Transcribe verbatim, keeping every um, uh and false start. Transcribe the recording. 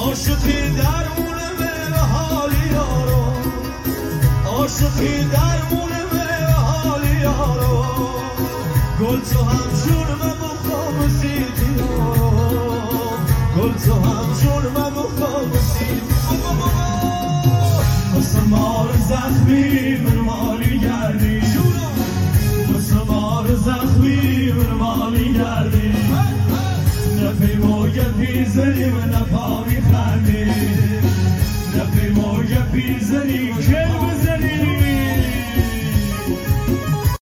عاشقی درمونه به حالی یارو عاشقی درمونه به حالی یارو گل تو همچون من بخوام سیدی یارو گل تو همچون من بخوام سیدی مثل مار زخمی مرمالی گردی مثل مار زخمی مرمالی گردی نپیموی پیزنی و نپامی خندی نپیموی پیزنی کل بزنی